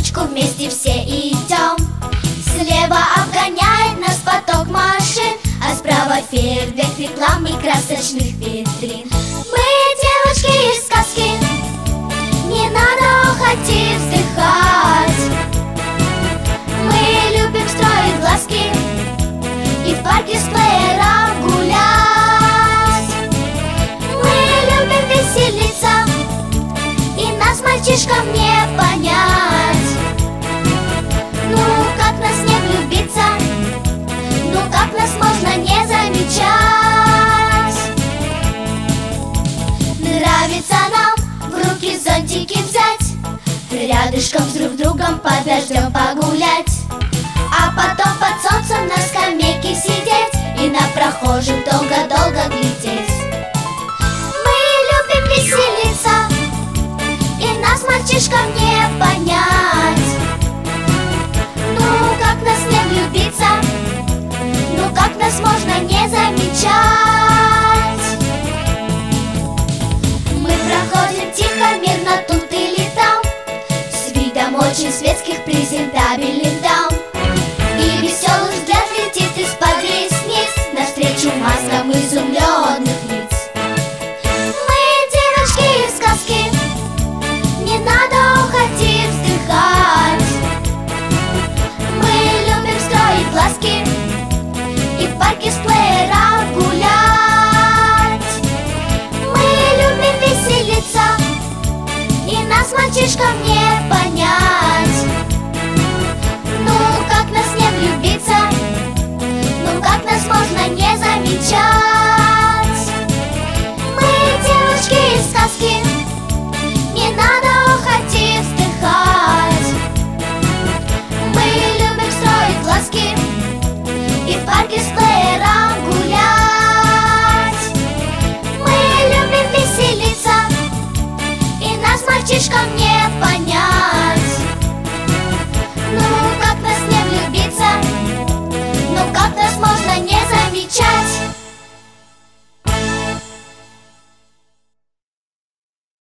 улочку вместе все идем. Слева обгоняет нас поток машин, а справа фейерверк реклам и красочных витрин. Мы девочки из сказки, не надо охоть и вздыхать. Мы любим строить глазки и в парке с плеером гулять. Мы любим веселиться, и нас, мальчишкам, не понять. Ну, как нас не влюбиться, ну, как нас можно не замечать. Нравится нам в руки зонтики взять, рядышком с друг другом под дождем погулять, а потом под солнцем на скамейке сидеть и на прохожих долго-долго глядеть. Мы любим веселиться, и нас, мальчишкам, не понять. Ну, как нас не влюбиться, ну, как нас можно не замечать. Мы проходим тихо, мирно тут или там, с видом очень светских, презентабельных